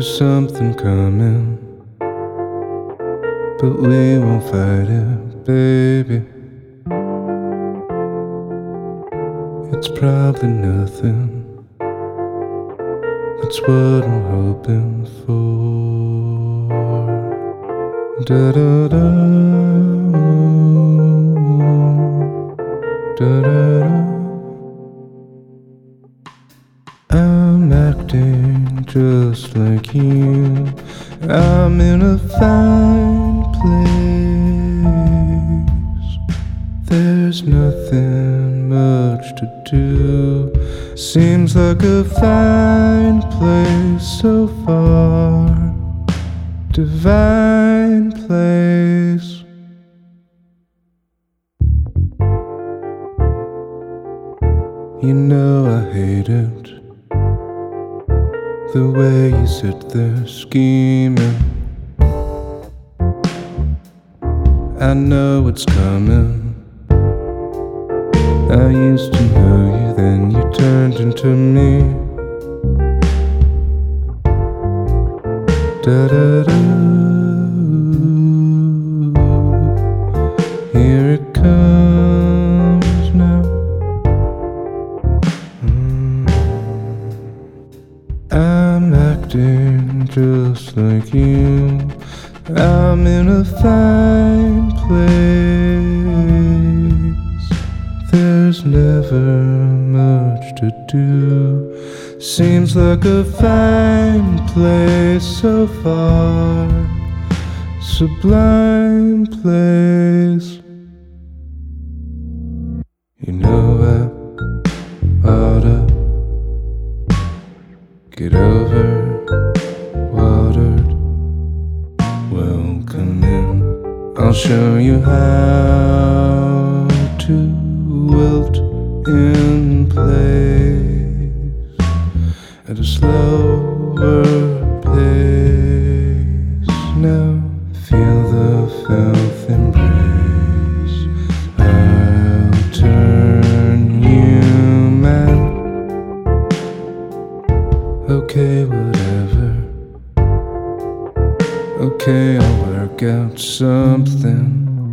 There's something coming, but we won't fight it, baby. It's probably nothing. That's what I'm hoping for. Da da da, da da da. I'm acting just like you. I'm in a fine place. There's nothing much to do. Seems like a fine place so far. Divine place. You know I hate it, the way you sit there scheming. I know it's coming. I used to know you, then you turned into me. Da da da. Here it comes now. I'm acting just like you. I'm in a fine place. There's never much to do. Seems like a fine place so far. Sublime place. You know I oughta get over watered. Welcome in. I'll show you how to wilt in place at a slower pace. Now feel the filth embrace. I'll turn you mad. Okay, whatever. Okay, I'll work out something.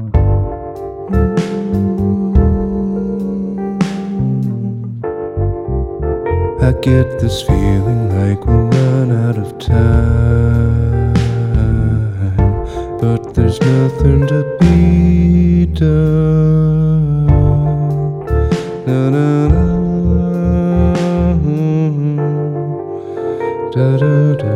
I get this feeling like we'll run out of time, but there's nothing to be done. Na na na, da da da.